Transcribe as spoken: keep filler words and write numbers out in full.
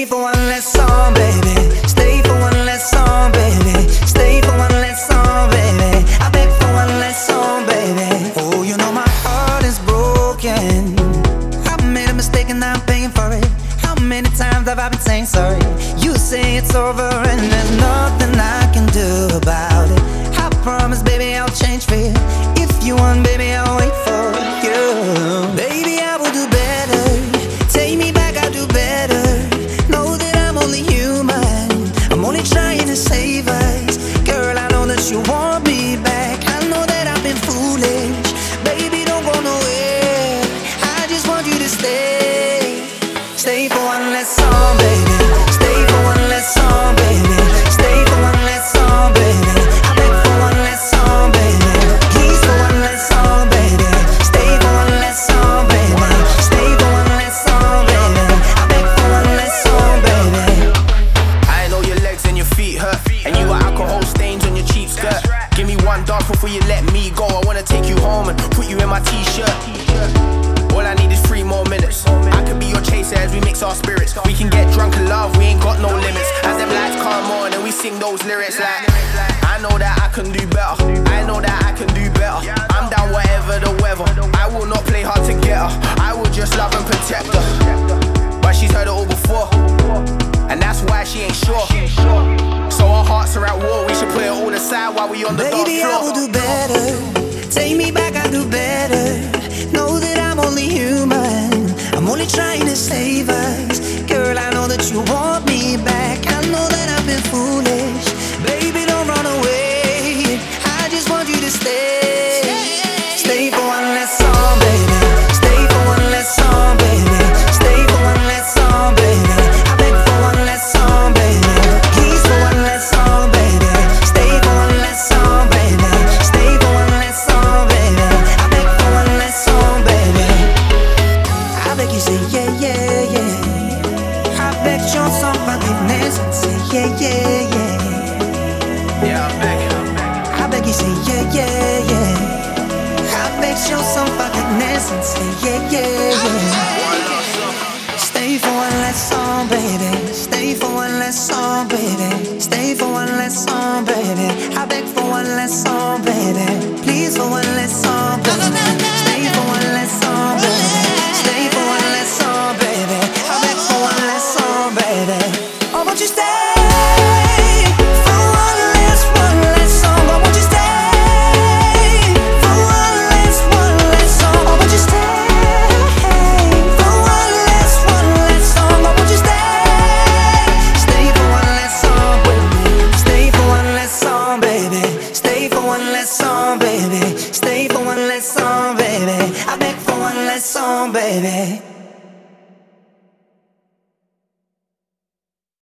Stay for one less song, baby. Stay for one less song, baby. Stay for one less song, baby. I beg for one less song, baby. Oh, you know my heart is broken. I made a mistake and I'm paying for it. How many times have I been saying sorry? You say it's over and there's nothing I can do about it. I promise, baby, I'll change for you. If you want, baby, I'll wait for you. Baby, I will do better. Take me back, I'll do better. Know that I'm only human. I'm only trying to save us. Girl, I know that you want me back. I know that I've been foolish. Baby, don't go nowhere. I just want you to stay. Stay for one less song, baby. Stay for one less song, baby. Stay for one less song, baby. I beg for one less song, baby. Please for one less song, baby. Stay for one less song, baby. Stay for one less song, baby. I beg for one less song, baby. I know your legs and your feet hurt, and you got alcohol stains on your cheap skirt. Give me one dance before you let me go. I wanna take you home and put you in my t-shirt. All I need is three more minutes. I can be your chaser as we mix our spirits. We can get drunk and love, we ain't got no limits. As them lights come on and we sing those lyrics like, I know that I can do better. I know that I can do better. I'm down whatever the weather. I will not play hard to get her. I will just love and protect her. But she's heard it all before, and that's why she ain't sure. So our hearts are at war. We should put it all aside while we on the dance floor. Baby, I will do better. Take me back, I'll do better. Know that I'm only human. I'm only trying to save us. Girl, I know that you want me back. I know that I've been foolish. Baby, don't run away. I just want you to stay. Stay for one less song, baby. Stay for one less song, baby. Stay for one less song, baby. I beg for one less song, baby. Please for one less song, baby. Stay for one less song, baby. Stay for one less song, baby. I beg for one less song, baby. I beg you say yeah, yeah, yeah. I beg your some forgiveness and say yeah, yeah, yeah. Yeah, I beg you. I beg you say yeah, yeah, yeah. I beg show some forgiveness and say yeah, yeah, yeah. Stay for one less song, baby. Stay for one less song, baby. Stay for one less song, baby. I beg for one less song, baby. Please for one less song, baby. Stay for one less song, baby. Stay for one less song, baby. I beg for one less song, baby. Oh, won't you stay? Song, baby. Stay for one less song, baby. I beg for one less song, baby.